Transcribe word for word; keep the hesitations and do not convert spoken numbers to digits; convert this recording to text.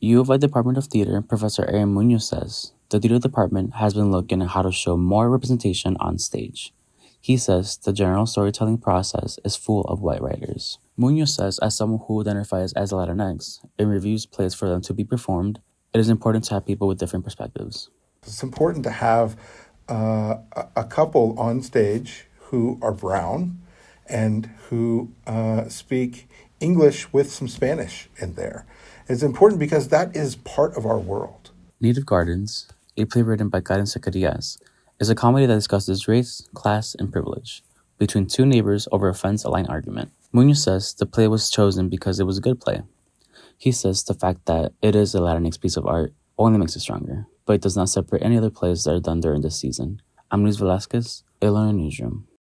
U of I Department of Theater Professor Aaron Munoz says the theater department has been looking at how to show more representation on stage. He says the general storytelling process is full of white writers. Munoz says, as someone who identifies as Latinx and reviews plays for them to be performed, it is important to have people with different perspectives. It's important to have uh, a couple on stage who are brown and who uh, speak English with some Spanish in there. It's important because that is part of our world. Native Gardens, a play written by Karen Zacarias, is a comedy that discusses race, class, and privilege between two neighbors over a fence-aligned argument. Munoz says the play was chosen because it was a good play. He says the fact that it is a Latinx piece of art only makes it stronger, but it does not separate any other plays that are done during this season. I'm Luis Velasquez, Illinois Newsroom.